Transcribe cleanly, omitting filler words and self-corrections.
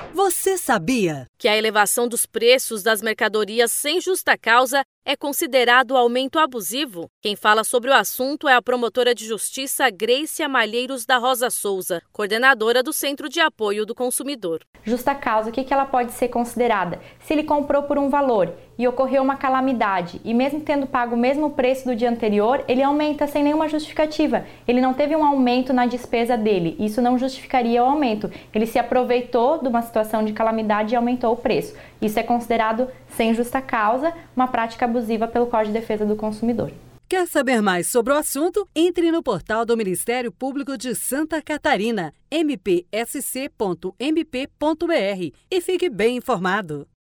Você sabia que a elevação dos preços das mercadorias sem justa causa é considerado aumento abusivo? Quem fala sobre o assunto é a promotora de justiça Grécia Malheiros da Rosa Souza, coordenadora do Centro de Apoio do Consumidor. Justa causa, o que ela pode ser considerada? Se ele comprou por um valor e ocorreu uma calamidade, e mesmo tendo pago o mesmo preço do dia anterior, ele aumenta sem nenhuma justificativa. Ele não teve um aumento na despesa dele, isso não justificaria o aumento. Ele se aproveitou de uma situação de calamidade e aumentou o preço. Isso é considerado sem justa causa, uma prática abusiva pelo Código de Defesa do Consumidor. Quer saber mais sobre o assunto? Entre no portal do Ministério Público de Santa Catarina, mpsc.mp.br, e fique bem informado.